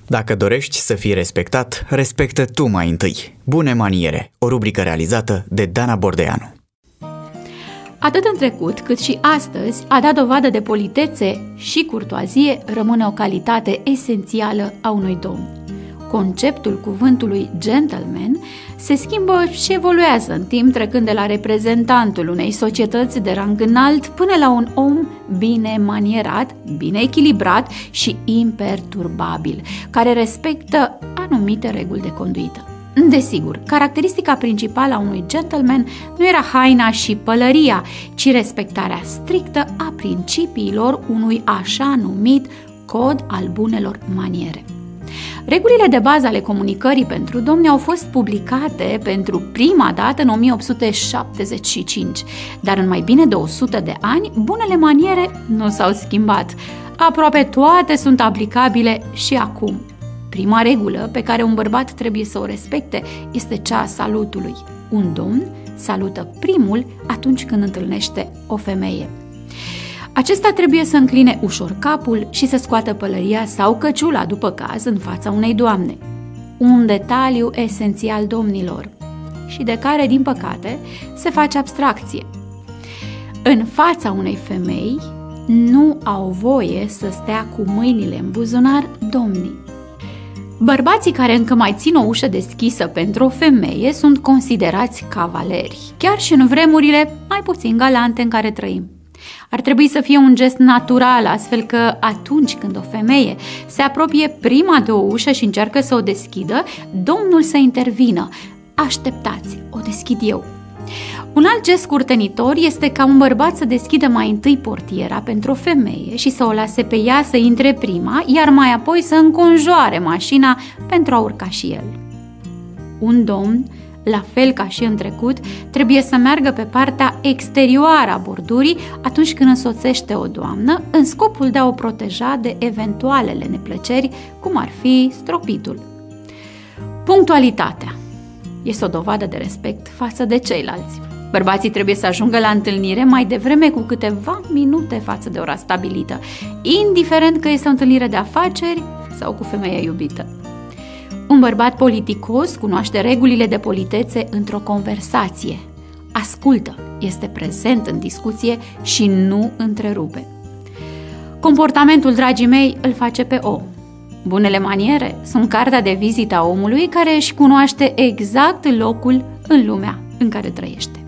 Dacă dorești să fii respectat, respectă tu mai întâi. Bune maniere, o rubrică realizată de Dana Bordeanu. Atât în trecut cât și astăzi, a da dovadă de politețe și curtoazie rămâne o calitate esențială a unui domn. Conceptul cuvântului gentleman se schimbă și evoluează în timp, trecând de la reprezentantul unei societăți de rang înalt până la un om bine manierat, bine echilibrat și imperturbabil, care respectă anumite reguli de conduită. Desigur, caracteristica principală a unui gentleman nu era haina și pălăria, ci respectarea strictă a principiilor unui așa numit cod al bunelor maniere. Regulile de bază ale comunicării pentru domni au fost publicate pentru prima dată în 1875, dar în mai bine de 100 de ani, bunele maniere nu s-au schimbat. Aproape toate sunt aplicabile și acum. Prima regulă pe care un bărbat trebuie să o respecte este cea a salutului. Un domn salută primul atunci când întâlnește o femeie. Acesta trebuie să încline ușor capul și să scoată pălăria sau căciula, după caz, în fața unei doamne. Un detaliu esențial, domnilor, și de care, din păcate, se face abstracție. În fața unei femei nu au voie să stea cu mâinile în buzunar domnii. Bărbații care încă mai țin o ușă deschisă pentru o femeie sunt considerați cavaleri, chiar și în vremurile mai puțin galante în care trăim. Ar trebui să fie un gest natural, astfel că atunci când o femeie se apropie prima de o ușă și încearcă să o deschidă, domnul să intervină. Așteptați, o deschid eu. Un alt gest curtenitor este ca un bărbat să deschidă mai întâi portiera pentru o femeie și să o lase pe ea să intre prima, iar mai apoi să înconjoare mașina pentru a urca și el. Un domn, la fel ca și în trecut, trebuie să meargă pe partea exterioară a bordurii atunci când însoțește o doamnă, în scopul de a o proteja de eventualele neplăceri, cum ar fi stropitul. Punctualitatea este o dovadă de respect față de ceilalți. Bărbații trebuie să ajungă la întâlnire mai devreme cu câteva minute față de ora stabilită, indiferent că este o întâlnire de afaceri sau cu femeia iubită. Un bărbat politicos cunoaște regulile de politețe într-o conversație. Ascultă, este prezent în discuție și nu întrerupe. Comportamentul, dragii mei, îl face pe om. Bunele maniere sunt cartea de vizită a omului care își cunoaște exact locul în lumea în care trăiește.